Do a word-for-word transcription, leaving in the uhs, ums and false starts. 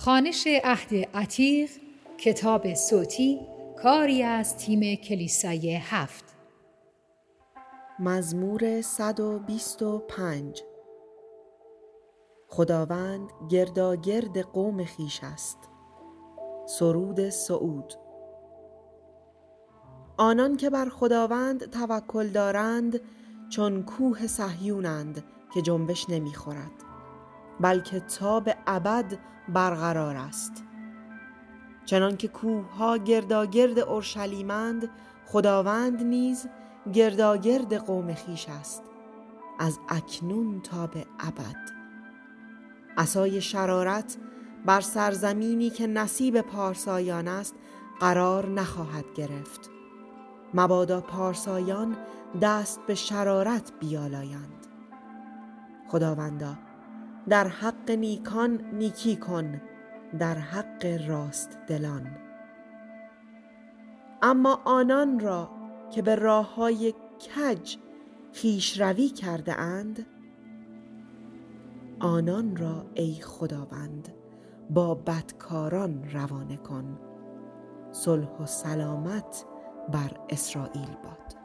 خوانش عهد عتیق، کتاب صوتی، کاری از تیم کلیسای هفت. مزمور صد و بیست و پنج. خداوند گرداگرد قوم خویش است. سرود صعود. آنان که بر خداوند توکل دارند چون کوه صهیونند که جنبش نمی خورد، بلکه تا به ابد برقرار است. چنان که کوه ها گرداگرد اورشلیمند، خداوند نیز گرداگرد قوم خویش است، از اکنون تا به ابد. عصای شرارت بر سرزمینی که نصیب پارسایان است قرار نخواهد گرفت. مبادا پارسایان دست به شرارت بیالایند. خداوندا، در حق نیکان نیکی کن، در حق راست دلان. اما آنان را که به راه‌های کج خویش روی کرده اند، آنان را ای خداوند با بدکاران روانه کن. صلح و سلامت بر اسرائیل باد.